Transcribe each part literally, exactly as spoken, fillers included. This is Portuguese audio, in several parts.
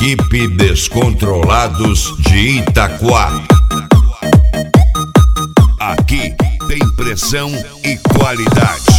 Equipe Descontrolados de Itaquá. Aqui tem pressão e qualidade.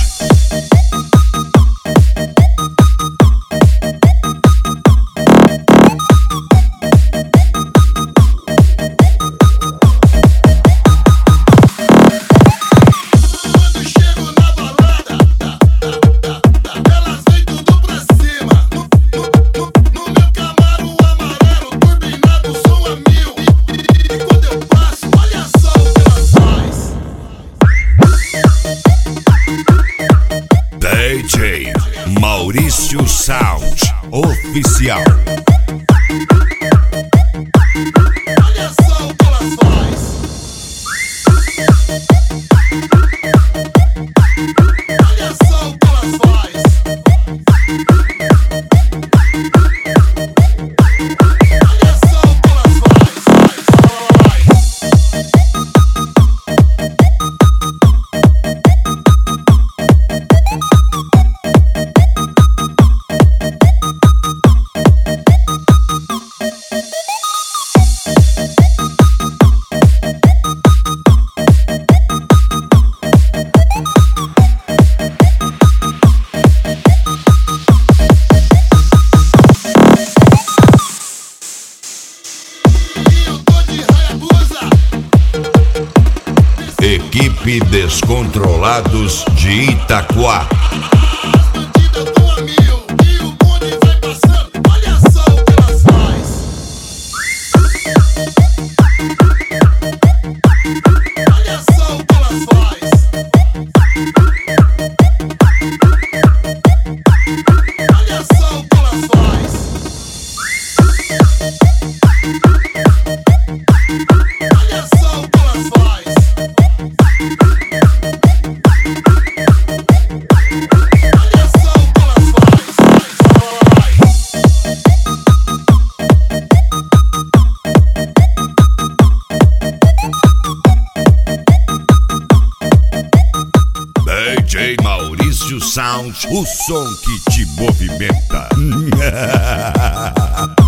D J Maurício Sound Oficial. Olha só o que elas faz. Olha só o que elas faz. Olha só o que elas faz. Equipe Descontrolados de Itaquá. D J Maurício Sound, o som que te movimenta.